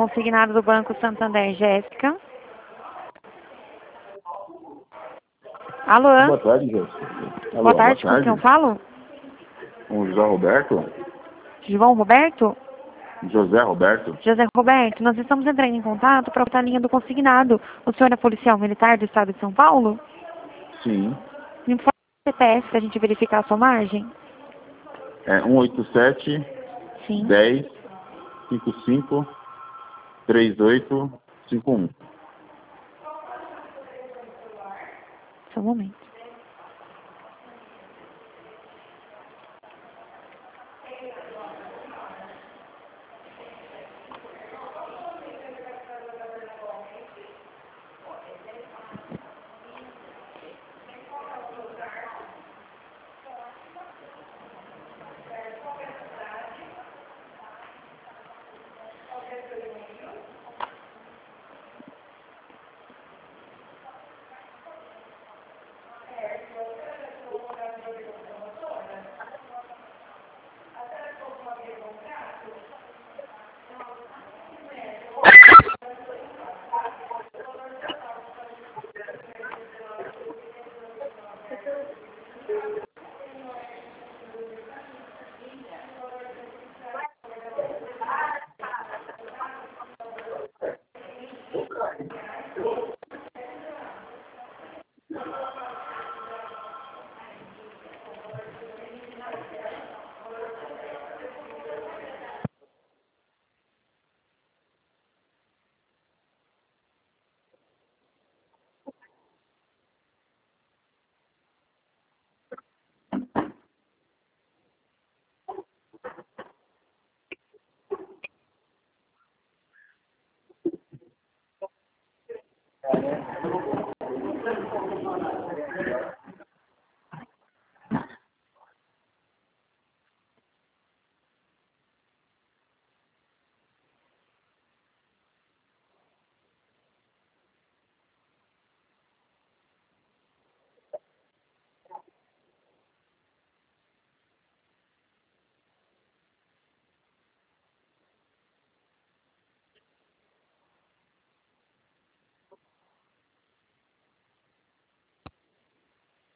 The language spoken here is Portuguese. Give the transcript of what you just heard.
consignado do Banco Santander, Jéssica. Alô? Boa tarde, Jéssica. Alô, Boa tarde, com quem eu falo? Com o José Roberto? João Roberto? José Roberto? José Roberto, nós estamos entrando em contato para a linha do consignado. O senhor é policial militar do estado de São Paulo? Sim. Me informa o CPF para a gente verificar a sua margem. É 187 Sim. 10 55 3851. Só um momento.